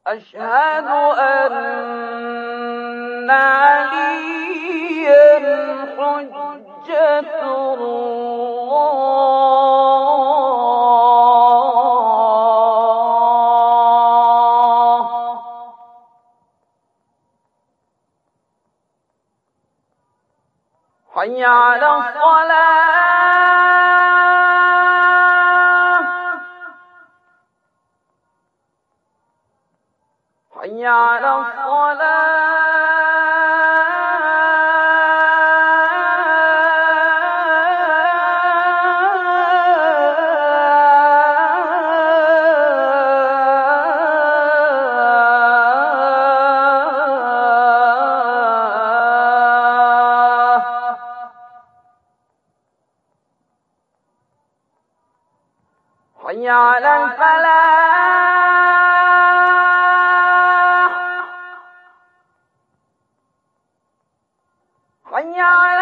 أشهد أن عليا حجة الله حي على الصلاة حي على الصلاة حي على الفلاح حي على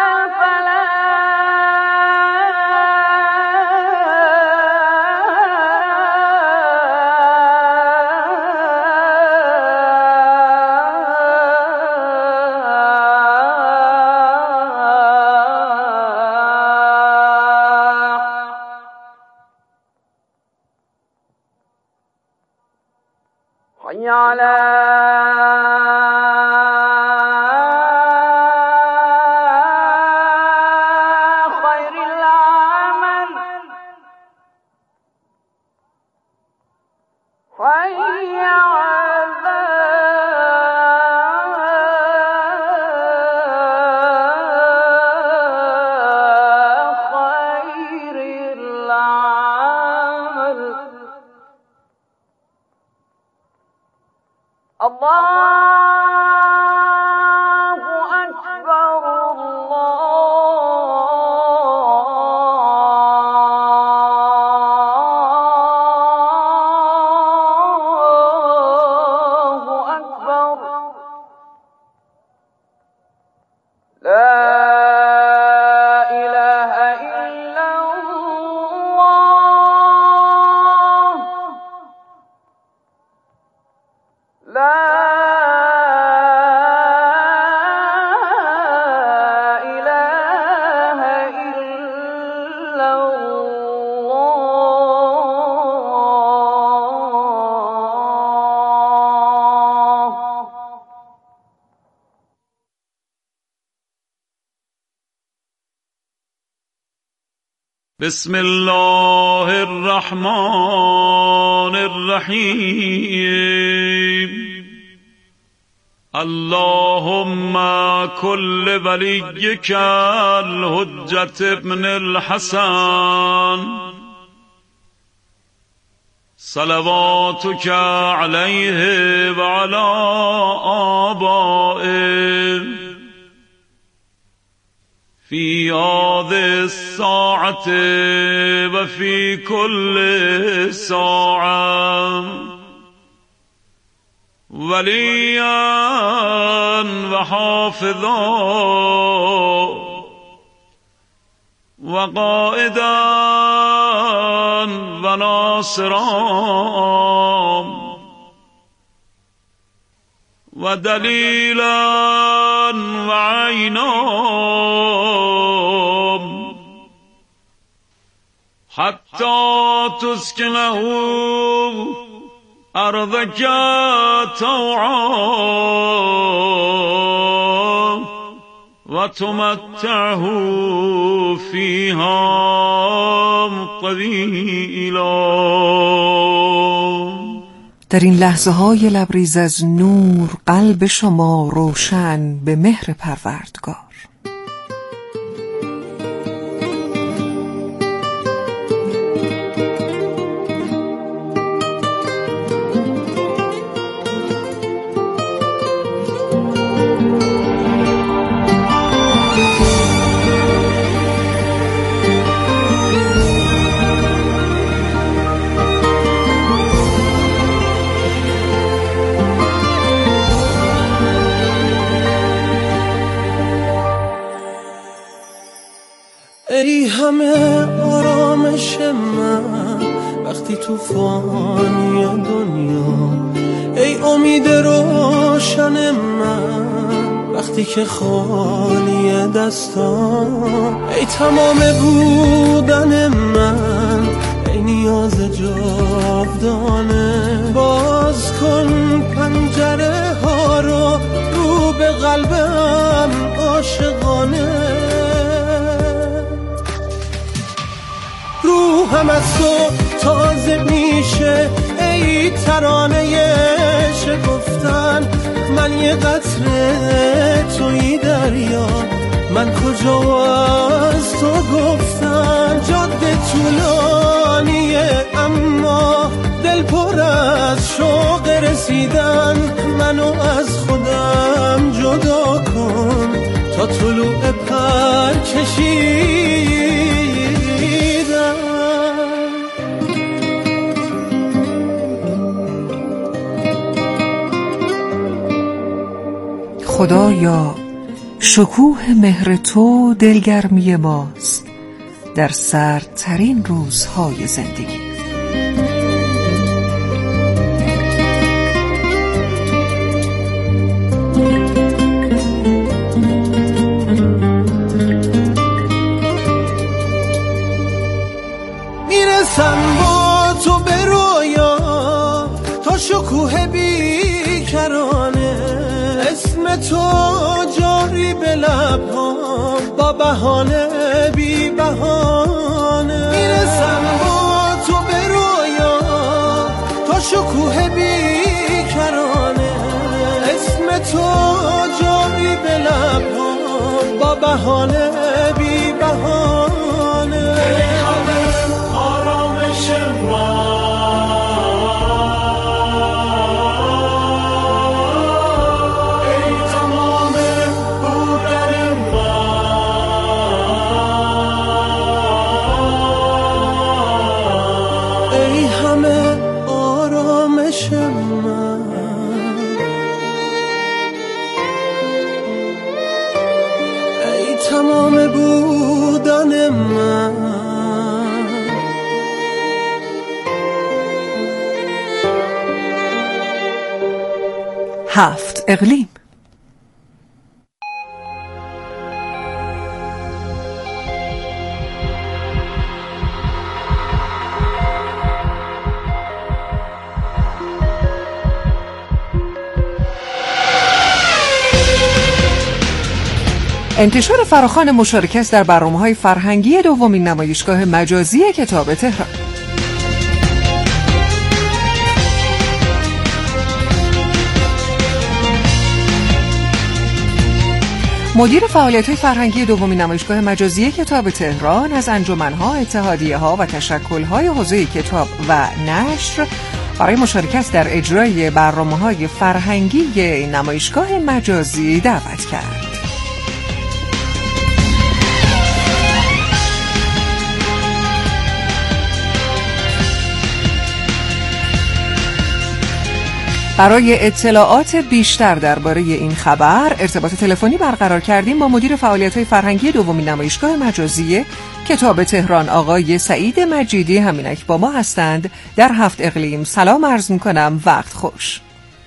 حي على خير العمل حي على خير العمل الله أكبر الله أكبر لا إله إلا الله لا إله إلا الله بسم الله الرحمن الرحیم اللهم كل وليك الحجة ابن الحسن صلواتك عليه وعلى آبائه في هذه الساعة وفي كل ساعة وليا وحافظا وقائدا وناصرا ودليلا وعينا حتى تسكنه أرضك طوعا وتمتعه فيها طويلا. در این لحظه های لبریز از نور قلب شما روشن به مهر پروردگار. ای همه آرامش من وقتی طوفانی دنیا، ای امید وقتی که خالی دستان، ای تمام بودن من، ای نیاز جاودانه. باز کن پنجره ها رو به قلبم عاشقانه. روحم از تو تازه میشه ای ترانه شکفتن. من یه قطره توی دریا، من کجا از تو گفتن. جاده طولانیه اما دل پر از شوق رسیدن. منو از خودم جدا کن تا طلوع پر کشیدن. خدایا شکوه مهر تو دلگرمی ماست در سردترین روزهای زندگی. میرسم با تو به رویا تا شکوه بیکرانه. اسم تو جاری به لب‌ها با بهانه بی بهانه. میرسم با تو به رویا تا شکوه بیکرانه. اسم تو جاری به لب‌ها با بهانه بی بهانه. آرامش ما تمام بودن من. 7 اقلیم. انتشار فراخوان مشارکت در برنامه‌های فرهنگی دومین نمایشگاه مجازی کتاب تهران. مدیر فعالیت‌های فرهنگی دومین نمایشگاه مجازی کتاب تهران از انجمن‌ها، اتحادیه‌ها و تشکل‌های حوزه کتاب و نشر برای مشارکت در اجرای برنامه‌های فرهنگی نمایشگاه مجازی دعوت کرد. برای اطلاعات بیشتر درباره این خبر ارتباط تلفنی برقرار کردیم با مدیر فعالیت‌های فرهنگی دومین نمایشگاه مجازی کتاب تهران آقای سعید مجیدی. همینک با ما هستند در 7 اقلیم. سلام عرض می‌کنم، وقت خوش.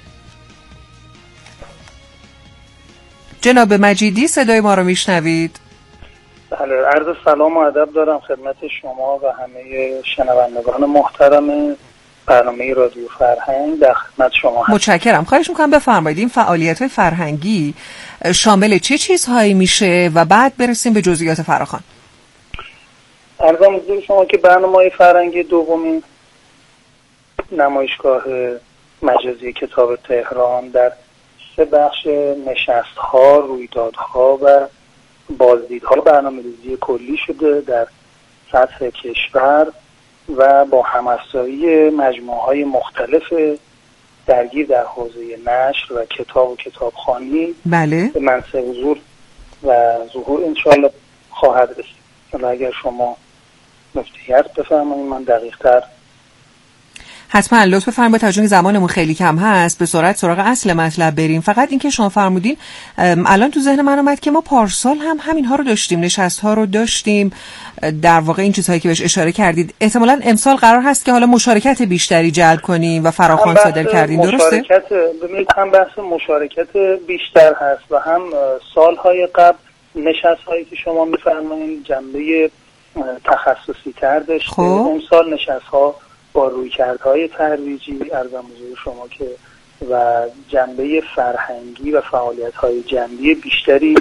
جناب مجیدی صدای ما رو میشنوید؟ بله، عرض سلام و ادب دارم خدمت شما و همه شنوندگان محترم برنامه رادیو فرهنگ. در خدمت شما هستم. متشکرم. خواهش می‌کنم بفرمایید این فعالیت‌های فرهنگی شامل چه چیزهایی میشه و بعد برسیم به جزئیات فراخوان. عرضم حضور شما که برنامه فرهنگی دومین نمایشگاه مجازی کتاب تهران در 3 بخش نشست‌ها، رویدادها و بازدیدها برنامه‌ریزی کلی شده در سطح کشور و با هم‌افزایی مجموعه‌های مختلف درگیر در حوزه نشر و کتاب و کتابخوانی بله به منصب حضور و ظهور انشاءالله خواهد رسید. حالا اگر شما نکته‌ای هست بفرمایید من دقیق‌تر. حتما لطف بفرمایید، با توجه به زمانمون خیلی کم هست به سرعت سراغ اصل مطلب بریم. فقط اینکه شما فرمودین الان تو ذهن من اومد که ما پارسال هم همینها رو داشتیم، نشست‌ها رو داشتیم، در واقع این چیزهایی که بهش اشاره کردید. احتمالاً امسال قرار هست که حالا مشارکت بیشتری جلب کنیم و فراخوان صادر کردین، درسته؟ ببینید هم بحث مشارکت بیشتر هست و هم سالهای قبل نشست‌هایی که شما می‌فرمایید جنبه تخصصی تر داشته. اون سال نشست‌ها با رویکردهای ترویجی ارزم حضور شما که و جنبه فرهنگی و فعالیت‌های جنبی بیشتری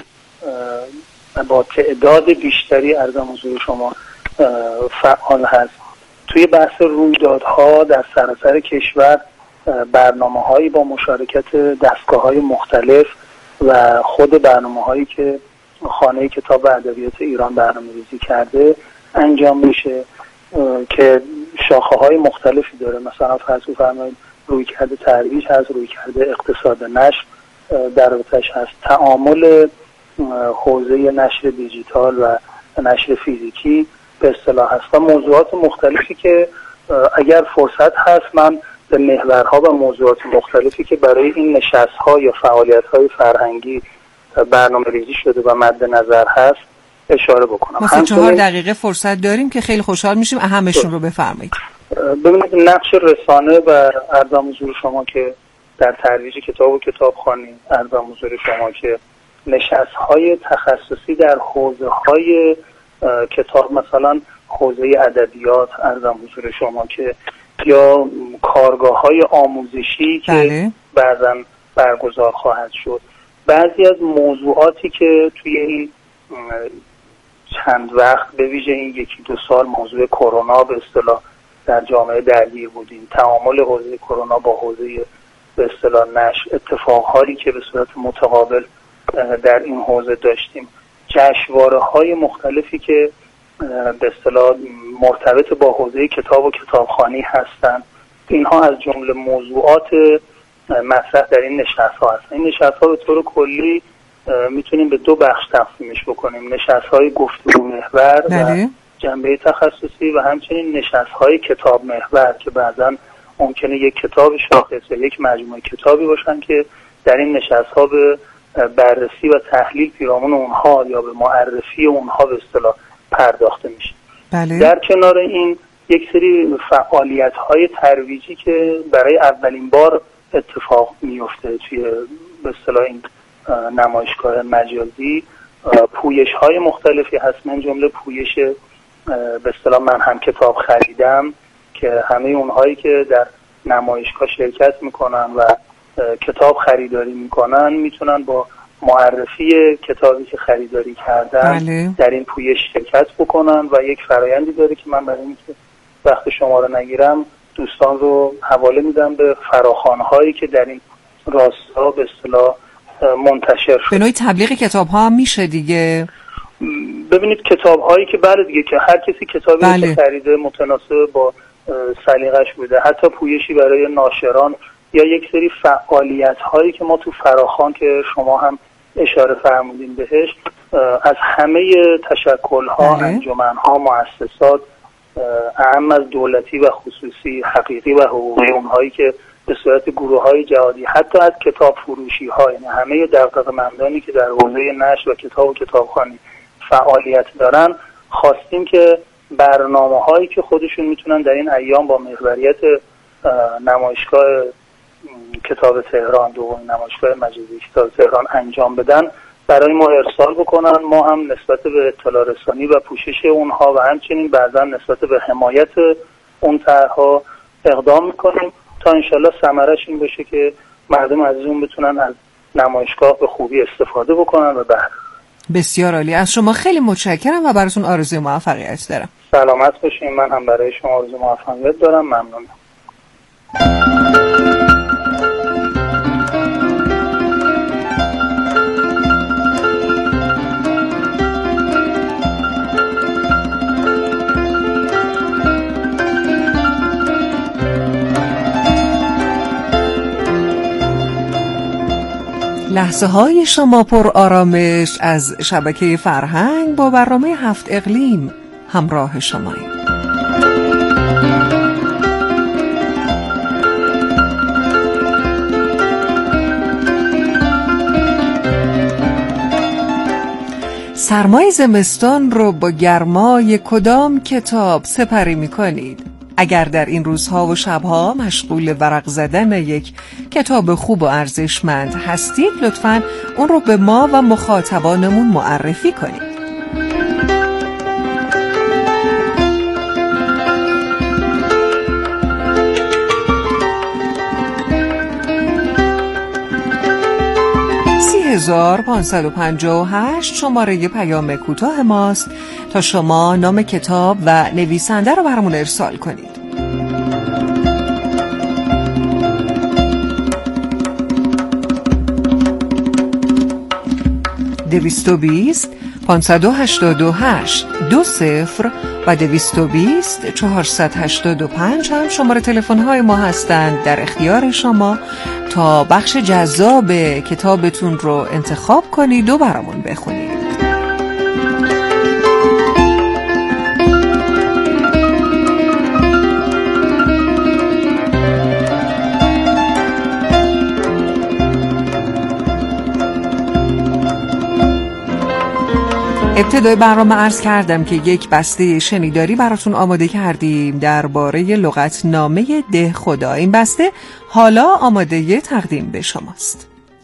با تعداد بیشتری ارزم حضور شما فعال هست. توی بحث رویدادها در سراسر کشور برنامه‌هایی با مشارکت دستگاه‌های مختلف و خود برنامه‌هایی که خانه کتاب و ادبیات ایران برنامه‌ریزی کرده انجام میشه که شاخه‌های مختلفی داره. مثلا فرض بفرمایید رویکرد ترویج هست، رویکرد اقتصاد نشر در رابطه‌اش هست، تعامل حوزه نشر دیجیتال و نشر فیزیکی به اصطلاح هست و موضوعات مختلفی که اگر فرصت هست من به محورها و موضوعات مختلفی که برای این نشست‌ها یا فعالیت‌های فرهنگی برنامه‌ریزی شده و مد نظر هست اشاره بکنم. ما 4 دقیقه فرصت داریم که خیلی خوشحال میشیم اهمشون رو بفرمایید. ببینید نقش رسانه و ارزم حضور شما که در ترویج کتاب و کتابخوانی، ارزم حضور شما که نشست‌های تخصصی در حوزه‌های کتاب، مثلا حوزه ادبیات ارزم حضور شما که یا کارگاه‌های آموزشی که بعضاً برگزار خواهد شد. بعضی از موضوعاتی که توی این چند وقت به ویژه این 1-2 سال موضوع کرونا به اصطلاح در جامعه درگیر بودیم، تعامل حوزه کرونا با حوزه به اصطلاح نشر، اتفاقهایی که به صورت متقابل در این حوزه داشتیم، جشنواره‌های مختلفی که به اصطلاح مرتبط با حوزه کتاب و کتابخوانی هستند، اینها از جمله موضوعات مطرح در این نشست‌ها هستند. این نشست‌ها به طور کلی میتونیم به 2 بخش تقسیمش بکنیم: نشست‌های گفتگو محور و جنبه تخصصی و همچنین نشست‌های کتاب محور که بعضاً ممکنه یک کتاب شاخص یا یک مجموعه کتابی باشن که در این نشست‌ها به بررسی و تحلیل پیرامون اونها یا به معرفی اونها به اصطلاح پرداخته میشه. در کنار این یک سری فعالیت‌های ترویجی که برای اولین بار اتفاق میفته توی به اصطلاح این نمایشگاه مجازی، پویش‌های مختلفی هست، من جمله پویش به اصطلاح من هم کتاب خریدم که همه اونهایی که در نمایشگاه شرکت میکنن و کتاب خریداری میکنن میتونن با معرفی کتابی که خریداری کردن در این پویش شرکت بکنن و یک فرایندی داره که من برای اینکه وقت شما رو نگیرم دوستان رو حواله میدم به فراخوان‌هایی که در این راستا به اصطلاح منتشر شد. به نوعی تبلیغ کتاب‌ها هم میشه دیگه. ببینید کتاب‌هایی که بله دیگه که هر کسی کتابی که خریده متناسب با سلیقه‌اش بوده، حتی پویشی برای ناشران یا یک سری فعالیت‌هایی که ما تو فراخوان که شما هم اشاره فرمودین بهش، از همه تشکل‌ها، انجمن‌ها، مؤسسات اعم از دولتی و خصوصی، حقیقی و حقوقی، اونهایی که به صورت گروه‌های جهادی، حتی از کتاب فروشی‌ها، یعنی همه دغدغه‌مندانی که در حوزه نشر و کتاب و کتابخوانی فعالیت دارن، خواستیم که برنامه‌هایی که خودشون میتونن در این ایام با محوریت نمایشگاه کتاب تهران، دومین نمایشگاه مجازی کتاب تهران انجام بدن برای ما ارسال بکنن. ما هم نسبت به اطلاع رسانی و پوشش اونها و همچنین بعضا نسبت به حمایت اون طرح‌ها اقدام میکنیم تا انشالله ثمرش این باشه که مردم عزیزمون بتونن از نمایشگاه به خوبی استفاده بکنن و بهره. بسیار عالی، از شما خیلی متشکرم و براتون آرزوی موفقیت دارم. سلامت باشین. من هم برای شما آرزوی موفقیت دارم. ممنونم. لحظه های شما پر آرامش از شبکه فرهنگ با برنامه 7 اقلیم همراه شماییم. سرمای زمستان رو با گرمای کدام کتاب سپری می‌کنید؟ اگر در این روزها و شبها مشغول ورق زدن یک کتاب خوب و ارزشمند هستید، لطفاً اون رو به ما و مخاطبانمون معرفی کنید. $30,558 شماره پیام کوتاه ماست تا شما نام کتاب و نویسنده رو برامون ارسال کنید. 220 588 20 و 220 485 هم شماره تلفن‌های ما هستند در اختیار شما تا بخش جذاب کتابتون رو انتخاب کنید و برامون بخونید. ابتدای برنامه عرض کردم که یک بسته شنیداری براتون آماده کردیم درباره لغتنامه ده خدا. این بسته حالا آماده تقدیم به شماست.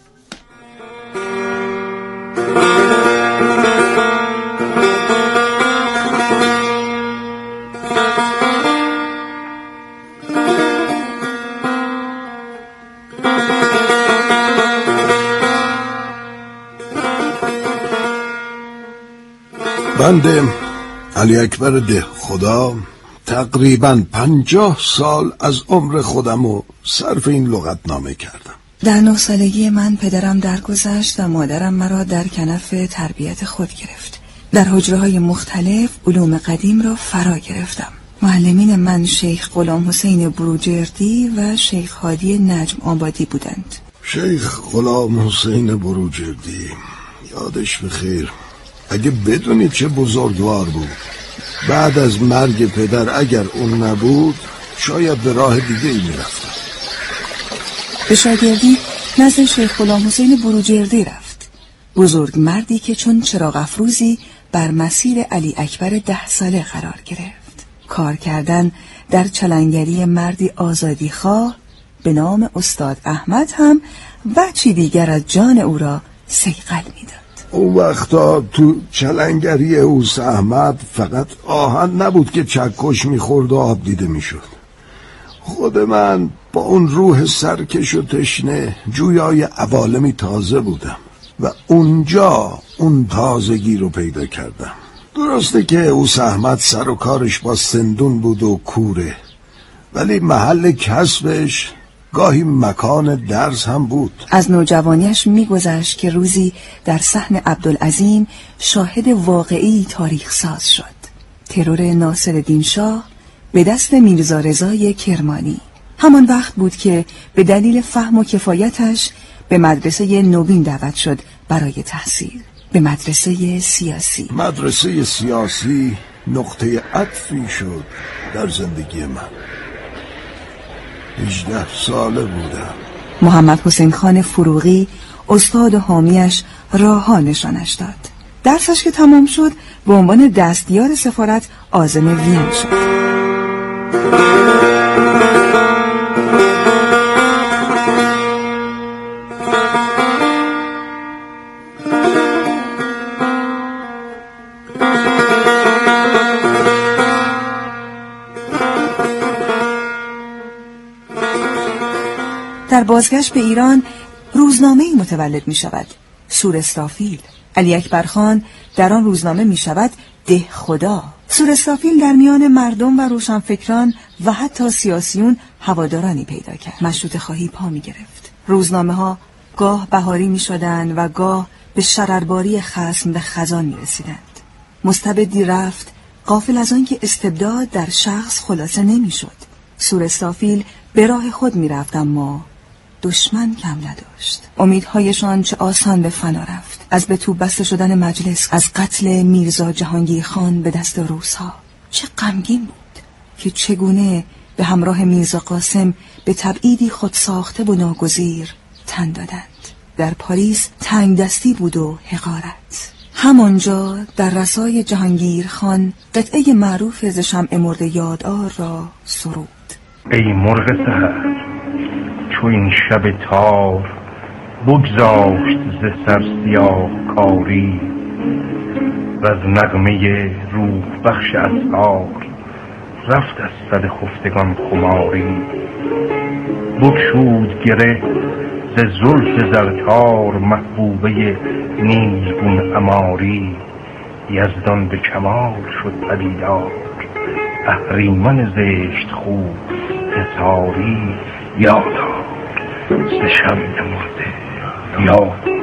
بنده علی اکبر ده خدا تقریباً 50 سال از عمر خودمو صرف این لغتنامه کردم. در 9 سالگی من پدرم درگذشت و مادرم مرا در کنف تربیت خود گرفت. در حجره‌های مختلف علوم قدیم را فرا گرفتم. معلمین من شیخ غلام حسین بروجردی و شیخ هادی نجم آبادی بودند. شیخ غلام حسین بروجردی یادش بخیر، اگه بدونید چه بزرگوار بود. بعد از مرگ پدر اگر اون نبود شاید به راه دیگه ای میرفتم. به شاگردی نزد شیخ غلام حسین بروجردی رفت، بزرگ مردی که چون چراغ افروزی بر مسیر علی اکبر 10 ساله قرار گرفت. کار کردن در چلنگری مردی آزادی خواه به نام استاد احمد هم بچی دیگر از جان او را صیقل میداد. اون وقتا تو چلنگری اوس احمد فقط آهن نبود که چکش میخورد و آب دیده میشد. خود من با اون روح سرکش و تشنه جویای عوالمی تازه بودم و اونجا اون تازگی رو پیدا کردم. درسته که اوس احمد سر و کارش با سندون بود و کوره، ولی محل کسبش گاهی مکان درس هم بود. از نوجوانیش میگذشت که روزی در صحن عبدالعظیم شاهد واقعی تاریخ ساز شد. ترور ناصرالدین شاه به دست میرزا رضای کرمانی. همان وقت بود که به دلیل فهم و کفایتش به مدرسه نوین دعوت شد برای تحصیل. به مدرسه سیاسی. مدرسه سیاسی نقطه عطفی شد در زندگی من. 18 ساله بودم. محمد حسین خان فروغی استاد و حامیش راهها نشانش داد. درسش که تمام شد به عنوان دستیار سفارت عازم وین شد. در بازگشت به ایران روزنامه‌ای متولد می شود، سور اسرافیل. علی اکبر خان در آن روزنامه می شود ده خدا. سور اسرافیل در میان مردم و روشنفکران و حتی سیاسیون هوادارانی پیدا کرد. مشروطه خواهی پا می گرفت. روزنامه ها گاه بهاری می شدند و گاه به شررباری خصم به خزان می رسیدند. مستبدی رفت غافل از آن که استبداد در شخص خلاصه نمی شد. سور اسرافیل به راه خود می رفت، اما دشمن کم نداشت. امیدهایشان چه آسان به فنا رفت. از به توپ بسته شدن مجلس، از قتل میرزا جهانگیر خان به دست روس‌ها. چه غمگین بود که چگونه به همراه میرزا قاسم به تبعیدی خود ساخته و ناگزیر تن دادند. در پاریس تنگ دستی بود و حقارت. همانجا در رسای جهانگیر خان قطعه معروف ز شمع مرده یادآر را سرود. ای مرغ سحر چو این شب تار بگذاشت ز سر سیاه کاری و از نغمه روح بخش اسحار رفت از سد خفتگان خماری. بگشود گره ز زلف زرتار محبوبه نیلگون عماری. یزدان به کمال شد پدیدار اهریمن زشت خوب حصاری. یادآر ز شمع مرده یاد.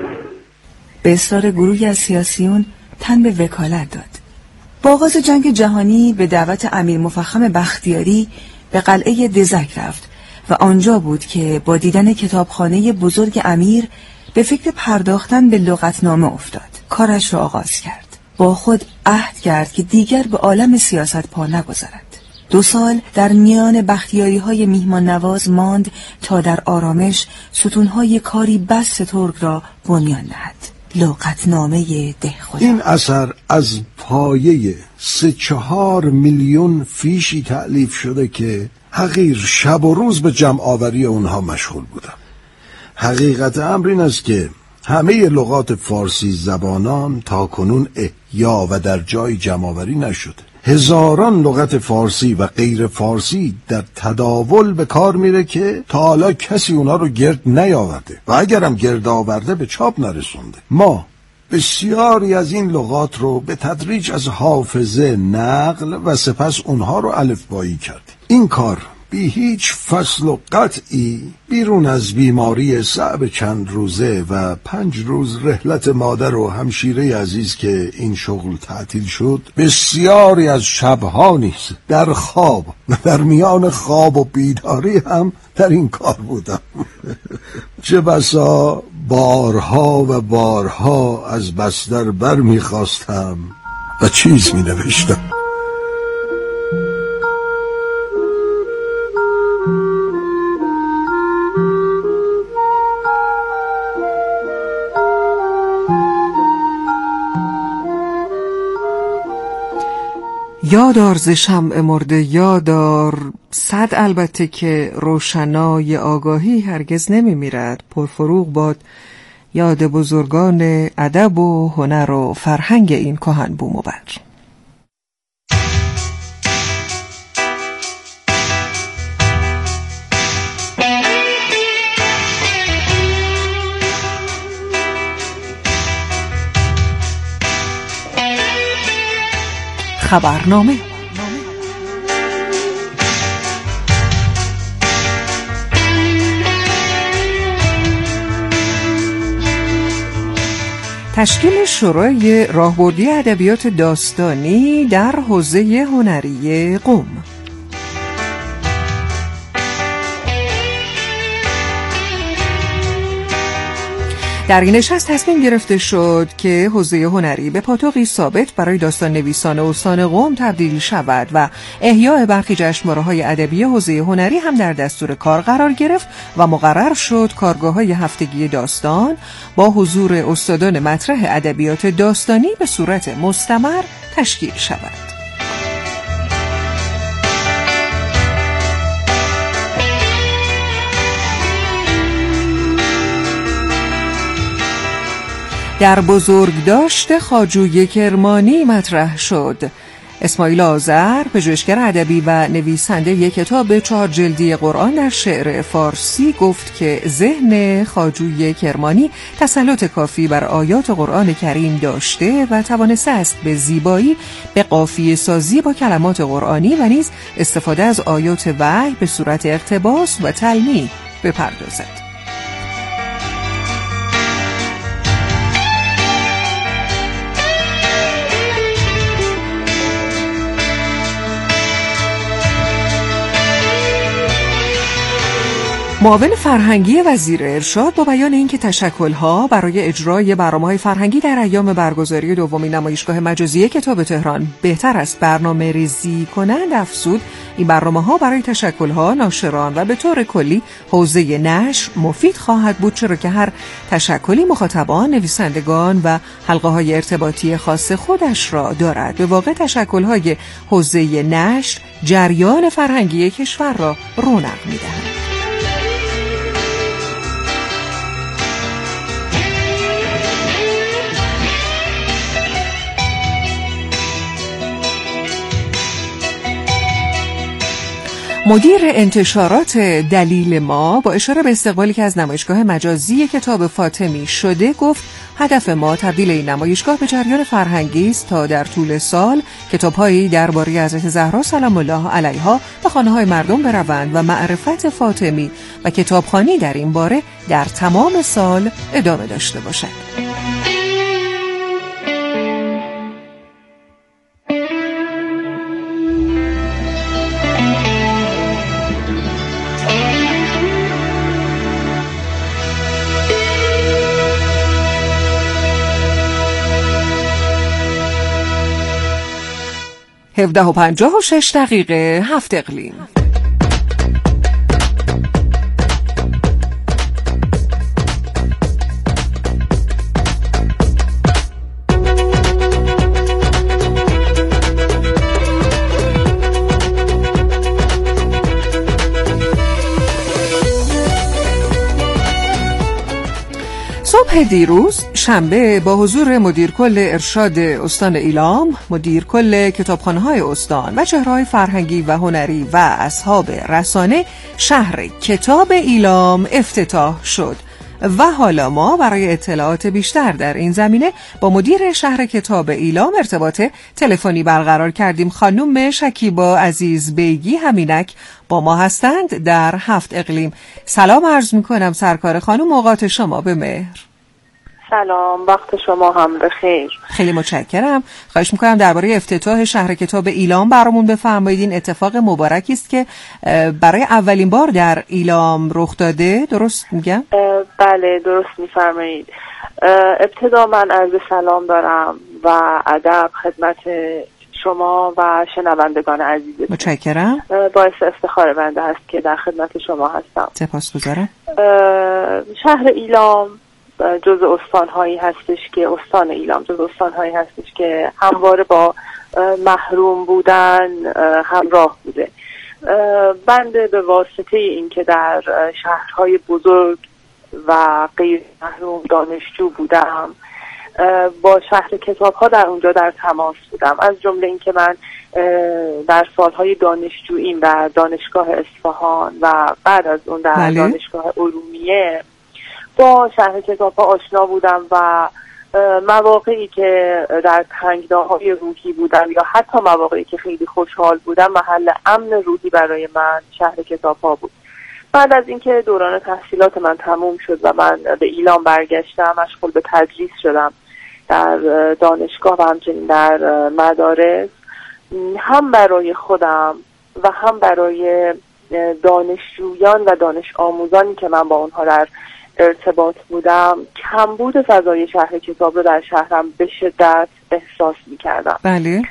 به اصرار گروهی از سیاسیون تن به وکالت داد. با آغاز جنگ جهانی به دعوت امیر مفخم بختیاری به قلعه دزک رفت و آنجا بود که با دیدن کتابخانه بزرگ امیر به فکر پرداختن به لغتنامه افتاد. کارش را آغاز کرد. با خود عهد کرد که دیگر به عالم سیاست پا نگذارد. 2 سال در میان بختیاری‌های میهمان نواز ماند تا در آرامش ستونهای کاری بس سترگ را بنیان نهد. لغتنامه دهخدا. این اثر از پایه 3-4 میلیون فیشی تألیف شده که حقیر شب و روز به جمع آوری اونها مشغول بودم. حقیقت امر این است که همه لغات فارسی زبانان تا کنون احیا و در جای جمع آوری نشده. هزاران لغت فارسی و غیر فارسی در تداول به کار میره که تا حالا کسی اونا رو گرد نیاورده و اگرم گرد آورده به چاپ نرسونده. ما بسیاری از این لغات رو به تدریج از حافظه نقل و سپس اونها رو الفبایی کردیم. این کار بی هیچ فصل و قطعی بیرون از بیماری صعب چند روزه و 5 روز رحلت مادر و همشیره عزیز که این شغل تعطیل شد، بسیاری از شبها نیز در خواب و در میان خواب و بیداری هم در این کار بودم. چه بسا بارها و بارها از بستر بر میخواستم و چیز می نوشتم. یادار ز شمع مرده یادار، صد البته که روشنای آگاهی هرگز نمی میرد. پرفروغ باد یاد بزرگان ادب و هنر و فرهنگ این کهن بوم و بر. خبرنامه. تشکیل شورای راهبردی ادبیات داستانی در حوزه هنری قم. در این نشست تصمیم گرفته شد که حوزه هنری به پاتوقی ثابت برای داستان نویسان استان قم تبدیل شود و احیاء برخی جشنواره‌های ادبی حوزه هنری هم در دستور کار قرار گرفت و مقرر شد کارگاه‌های هفتگی داستان با حضور استادان مطرح ادبیات داستانی به صورت مستمر تشکیل شود. در بزرگداشت خواجوی کرمانی مطرح شد. اسماعیل آذر، پژوهشگر ادبی و نویسنده یک کتاب 4 جلدی قرآن در شعر فارسی، گفت که ذهن خواجوی کرمانی تسلط کافی بر آیات قرآن کریم داشته و توانسته است به زیبایی به قافیه سازی با کلمات قرآنی و نیز استفاده از آیات وحی به صورت اقتباس و تلمیح بپردازد. معاون فرهنگی وزیر ارشاد با بیان اینکه تشکل‌ها برای اجرای برنامه‌های فرهنگی در ایام برگزاری دومین نمایشگاه مجازی کتاب تهران بهتر است برنامه‌ریزی کنند، افزود این برنامه‌ها برای تشکل‌ها، ناشران و به طور کلی حوزه نشر مفید خواهد بود، چرا که هر تشکلی مخاطبان، نویسندگان و حلقه‌های ارتباطی خاص خودش را دارد. به واقع تشکل‌های حوزه نشر جریان فرهنگی کشور را رونق می‌دهند. مدیر انتشارات دلیل ما با اشاره به استقبالی که از نمایشگاه مجازی کتاب فاطمی شده گفت هدف ما تبدیل این نمایشگاه به جریان فرهنگی است تا در طول سال کتاب‌هایی درباره حضرت زهرا سلام الله علیها به خانه‌های مردم بروند و معرفت فاطمی و کتابخوانی در این باره در تمام سال ادامه داشته باشد. 17:56 7 اقلیم. صبح دیروز شنبه با حضور مدیر کل ارشاد استان ایلام، مدیر کل کتابخانه‌های استان و چهره‌های فرهنگی و هنری و اصحاب رسانه شهر کتاب ایلام افتتاح شد و حالا ما برای اطلاعات بیشتر در این زمینه با مدیر شهر کتاب ایلام ارتباط تلفنی برقرار کردیم. خانم شکیبا عزیز بیگی همینک با ما هستند در 7 اقلیم. سلام عرض می‌کنم سرکار خانم، اوقات شما به مهر. سلام، وقت شما هم بخیر. خیلی متشکرم. خواهش میکنم درباره افتتاح شهر کتاب ایلام برامون بفرمایید. این اتفاق مبارکی است که برای اولین بار در ایلام رخ داده، درست میگم؟ بله درست میفرمایید. ابتدا من عرض سلام دارم و ادب خدمت شما و شنوندگان عزیزتون. متشکرم. باعث افتخار بنده هست که در خدمت شما هستم. سپاسگزارم. شهر ایلام جز استان‌هایی هستش که استان ایلام جز استان‌هایی هستش که همواره با محروم بودن همراه بوده. بنده به واسطه این که در شهرهای بزرگ و غیر محروم دانشجو بودم، با شهر کتاب‌ها در اونجا در تماس بودم. از جمله این که من در سالهای دانشجوییم در دانشگاه اصفهان و بعد از اون در دانشگاه ارومیه با شهر کتاب‌ها آشنا بودم و مواقعی که در تنگناهای روحی بودم یا حتی مواقعی که خیلی خوشحال بودم، محل امن روحی برای من شهر کتاب‌ها بود. بعد از اینکه دوران تحصیلات من تموم شد و من به ایلام برگشتم، مشغول به تدریس شدم در دانشگاه و همچنین در مدارس، هم برای خودم و هم برای دانشجویان و دانش آموزانی که من با اونها در ارتباط بودم، کمبود فضای شهر کتاب رو در شهرم به شدت احساس می‌کردم. بله.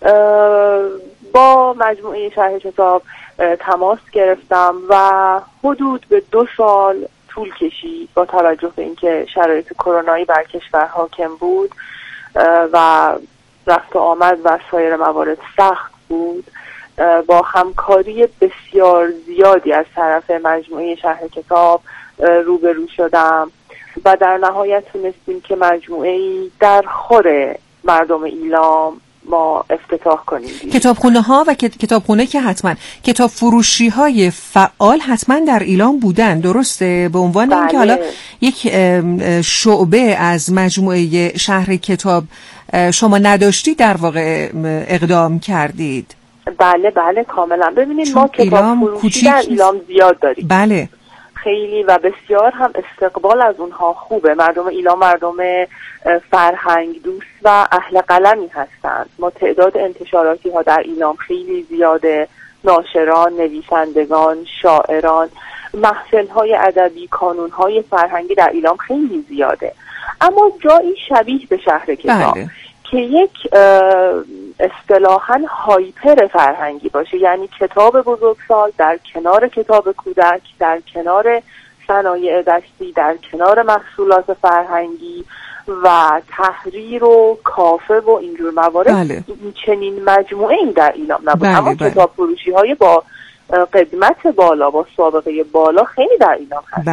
با مجموعه شهر کتاب تماس گرفتم و حدود به 2 سال طول کشید با توجه به اینکه شرایط کرونایی بر کشور حاکم بود و رفت و آمد و سایر موارد سخت بود. با همکاری بسیار زیادی از طرف مجموعه شهر کتاب روبرو شدم و در نهایت تونستیم که مجموعه‌ای در خور مردم ایلام ما افتتاح کنیم. کتابخونه ها و کتابخونه که حتما کتاب فروشی های فعال حتما در ایلام بودن، درسته؟ به عنوان بله. اینکه حالا یک شعبه از مجموعه شهر کتاب شما نداشتی در واقع اقدام کردید. بله بله کاملا. ببینید ما کتاب فروشی در ایلام زیاد داریم. بله. خیلی و بسیار هم استقبال از اونها خوبه. مردم ایلام مردم فرهنگ دوست و اهل قلمی هستند. ما تعداد انتشاراتی ها در ایلام خیلی زیاده، ناشران، نویسندگان، شاعران محفل‌های ادبی، کانون‌های فرهنگی در ایلام خیلی زیاده، اما جایی شبیه به شهر کتاب که یک اصطلاحاً هایپر فرهنگی باشه، یعنی کتاب بزرگسال در کنار کتاب کودک، در کنار صنایع دستی، در کنار محصولات فرهنگی و تحریر و کافه و اینجور موارد. چنین مجموعه این در ایلام نبود. اما کتاب فروشی های با قدمت بالا، با سابقه بالا خیلی در ایلام هست.